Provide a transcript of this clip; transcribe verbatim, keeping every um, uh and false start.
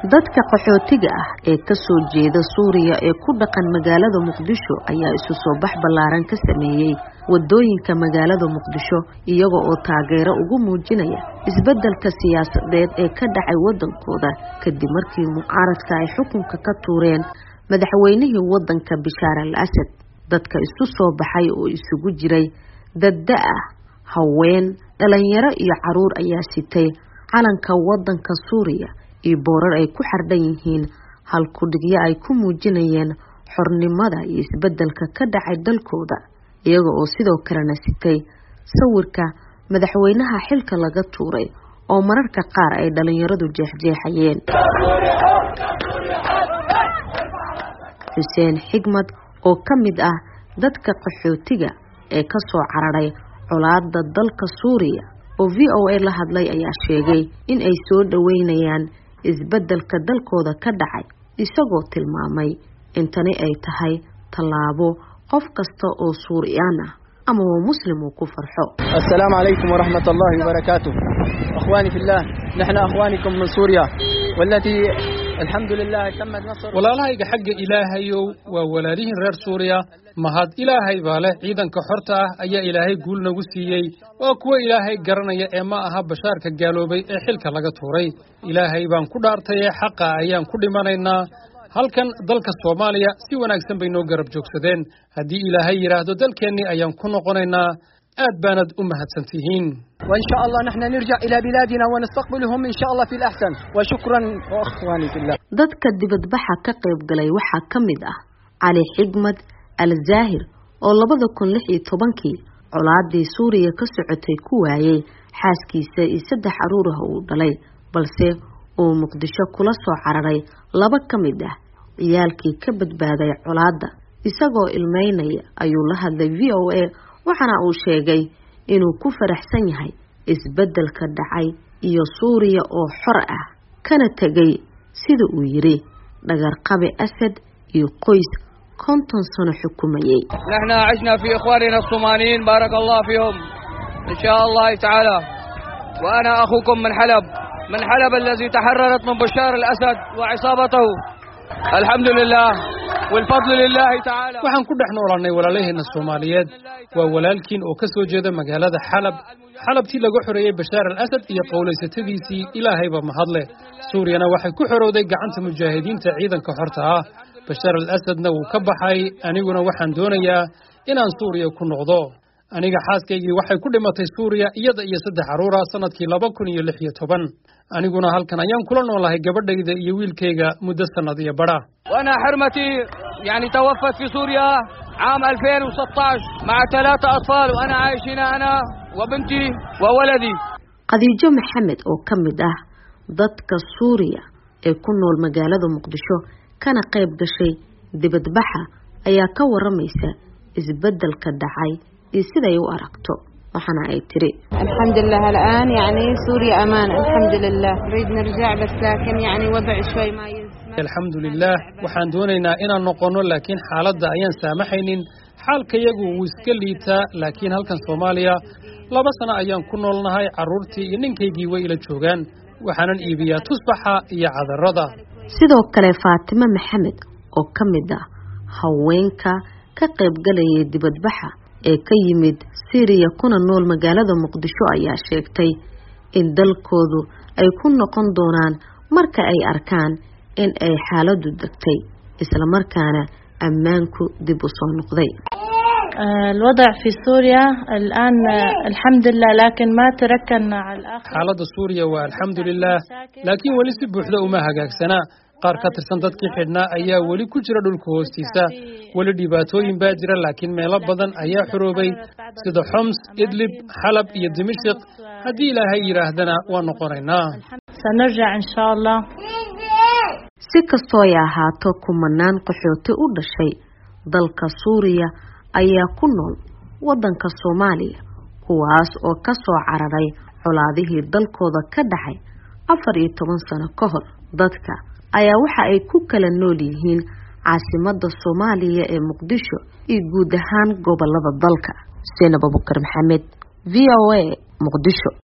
dadka qaxootiga ah ee ka soo jeeda Suuriya ee ku dhaqan magaalada Muqdisho ayaa isu soo bax ballaaran ka sameeyay wadooyinka magaalada Muqdisho iyaga oo taageero ugu muujinaya isbeddelka siyaasadeed ee ka dhacay wadankooda kadib markii mucaaradka ay xukunka ka tuureen madaxweynihii wadanka Bashar al-Assad. dadka isu soo baxay oo isugu jiray dad ah haween dhalinyaro iyo caruur ayaa sitay calanka wadanka Suuriya iyo boorar ay ku xardhan yihiin hal ku dhigyo ay ku muujinayeen xornimada iyo isbeddelka ka dhacay dalkooda iyaga oo sidoo kale sitay sawirka madaxweynaha xilka laga tuuray oo mararka qaar ay dhalinyaradu jeexjeexayeen. Hussein Xigmad oo kamid ah dadka qaxootiga ee ka soo cararay colaadda dalka Suuriya oo V O A la hadlay ayaa sheegay in ay soo dhaweynayaan isbeddelka dalkooda ka dhacay isagoo tilmaamay in tani ay tahay talaabo qof kasta oo Suuriyaan ah ama oo muslim uu ku farxo. Assalaamu alaykum wa rahmatullahi wa barakatuh. Akhwani fillah, nahna akhwanikum min Suuriya والتي الحمد لله تمت نصر. walaalahayga xagga ilaahayow waa walaalihiin reer Suuriya mahad ilaahay baa leh ciidanka xorta ah ayaa ilaahay guul nagu siiyay oo kuwa ilaahay garanaya ee ma aha bashaarka gaaloobay ee xilka laga tuuray ilaahay baan ku dhaartay xaqa ayaan ku dhimanaynaa halkan dalka Soomaaliya si wanaagsan bay noo garab joogsadeen haddii ilaahay yiraahdo dalkeenni ayaan ku noqonaynaa aad baanad u mahadsantihiin. وإن شاء الله نحن نرجع إلى بلادنا ونستقبلهم إن شاء الله في الأحسن وشكرا وأخواني في الله. dadka dibadbaxa ka qayb galay waxa kamid ah Ali Xigmad al-Zahir oo labada kun lix iyo tobankii colaadii Suuriya ka socotay ku waayay xaaskiisa iyo saddex caruur ah oo dhalay balse uu Muqdisho kula soo cararay laba kamid ah ciyaalkii ka badbaaday colaadda isagoo ilmeynaya ayuu la hadlay V O A waxana uu sheegay inuu ku faraxsan yahay isbeddelka dhacay iyo Suuriya oo xor ah kana tagay sida uu yiri dhagar qabe Assad iyo qoys konton sano xukumayay. نحن عشنا في إخواننا الصوماليين بارك الله فيهم إن شاء الله تعالى وأنا أخوكم من حلب من حلب الذي تحررت من بشار الأسد وعصابته الحمد لله والفضل لله تعالى. waxaan ku dhex noolaanay walaalaheena Soomaaliyeed waa walaalkiin oo ka soo jeeda magaalada Xalab xalabtii lagu xoreeyay Bashar al-Assad iyo qowlaysatadiisii ilaahayba mahadle Suuriyana waxay ku xorowday gacanta mujaahidiinta ciidanka xorta ah Bashar al-Assadna wuu ka baxay aniguna waxaan doonayaa inaan Suuriya ku noqdo aniga xaaskaygii waxay ku dhimatay Suuriya iyada iyo saddex caruur ah sanadkii laba kun iyo lix iyo toban aniguna halkan ayaan kula noolahay gabadhayda iyo wiilkayga muddo sanad iyo bara. وأنا حرمتي يعني توفت في سوريا عام ألفين وستة عشر مع ثلاثة أطفال وأنا عايش هنا أنا وبنتي وولدي. Khadiijo Maxamed oo kamid ah dadka Suuriya ee ku nool magaalada Muqdisho kana qayb gashay dibadbaxa ayaa ka waramaysa isbeddelka dhacay iyo sida ay u aragto waxana ay tiri الحمد لله الآن يعني سوريا أمان الحمد لله نريد نرجع بس لكن يعني وضع شوي ما يسمح. الحمد لله waxaan doonaynaa inaan noqono laakiin xaaladda ayaan saamaxaynin xaalkayagu wuu iska liitaa laakiin halkan Soomaaliya laba sano ayaan ku noolnahay caruurtii iyo ninkaygii way ila joogaan waxaanan iibiyaa tusbaxa iyo cadarada. sidoo kale Faatimo Maxamed oo kamid ah haweenka ka qayb galay dibadbaxa ee ka yimid Syria kuna nool magaalada Muqdisho ayaa sheegtay in dalkoodu ay ku noqon doonaan marka ay arkaan in ay xaaladdu degtay isla markaana ammaanku dib u soo noqday. الوضع في سوريا الآن الحمد لله لكن ما تركنا على الآخر. حالة سوريا والحمد لله لكن ولي si buuxda uma hagaagsana qaar ka tirsan dadkii xidhnaa ayaa wali ku jira dhulka hoostiisa wali dhibaatooyin baa jira laakiin meelo badan ayaa xoroobay sida Homs, Idlib, Xalab iyo Dimashq haddii ilaahay yiraahdana waa noqonaynaa. سنرجع إن شاء الله. si kastoo ay ahaato kumanaan qaxooti u dhashay dalka Suuriya ayaa ku nool wadanka Soomaaliya kuwaas oo ka soo cararay colaadihii dalkooda ka dhacay afar iyo toban sano ka hor. dadka ayaa waxa ay ku kala nool yihiin caasimadda Soomaaliya ee Muqdisho iyo guud ahaan gobolada dalka. Seenab Abubakar Maxamed V O A Muqdisho.